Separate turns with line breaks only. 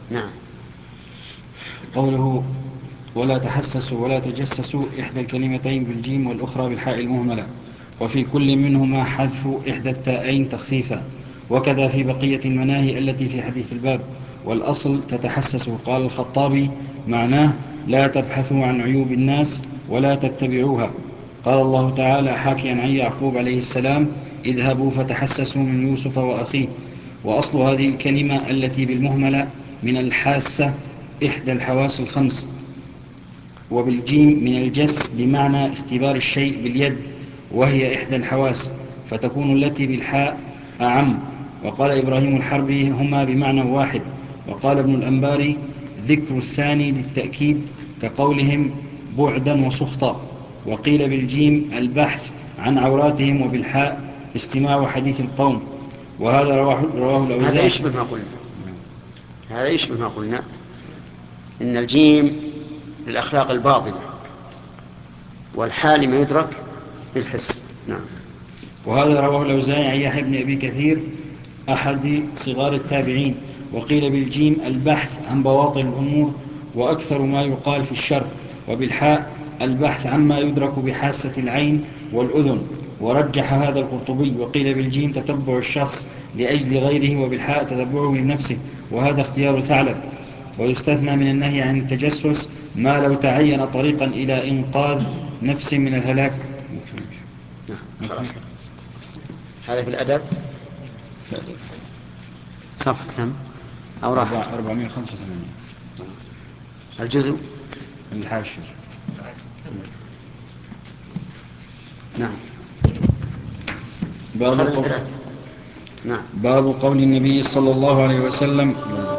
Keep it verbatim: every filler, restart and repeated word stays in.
نعم.
قوله ولا تحسسوا ولا تجسسوا إحدى الكلمتين بالجيم والأخرى بالحاء المهملة، وفي كل منهما حذف إحدى التاءين تخفيفا، وكذا في بقية المناهي التي في حديث الباب. والأصل تتحسسوا. قال الخطابي معناه لا تبحثوا عن عيوب الناس ولا تتبعوها. قال الله تعالى حاكيا عن يعقوب عليه السلام اذهبوا فتحسسوا من يوسف وأخيه. وأصل هذه الكلمة التي بالمهملة من الحاسة إحدى الحواس الخمس، وبالجيم من الجس بمعنى اختبار الشيء باليد وهي إحدى الحواس، فتكون التي بالحاء أعم. وقال إبراهيم الحربي هما بمعنى واحد. وقال ابن الأنباري ذكر الثاني للتأكيد كقولهم بعدا وسخطا. وقيل بالجيم البحث عن عوراتهم، وبالحاء استماع حديث القوم. وهذا رواه, رواه
هذا
الأوزاعي.
يشبه ما قلنا هذا يشبه ما قلنا إن الجيم للأخلاق الباطنة، والحال ما يدرك بالحس. نعم.
وهذا رواه الأوزاعي عن يحيى بن أبي كثير أحد صغار التابعين. وقيل بالجيم البحث عن بواطن الأمور وأكثر ما يقال في الشر. وبالحاء البحث عما يدرك بحاسة العين والأذن. ورجح هذا القرطبي. وقيل بالجيم تتبع الشخص لأجل غيره، وبالحاء تتبعه لنفسه، وهذا اختيار ثعلب. ويستثنى من النهي عن التجسس ما لو تعين طريقا إلى إنقاذ نفس من الهلاك.
نعم. خلاص. هذا في الأدب صفحة كم أو راحت؟
أربعمائة وخمسة وثمانين.
الجزء.
الحاشر.
نعم.
باب
أخذنا
قول,
ثلاثة. نعم.
باب قول النبي صلى الله عليه وسلم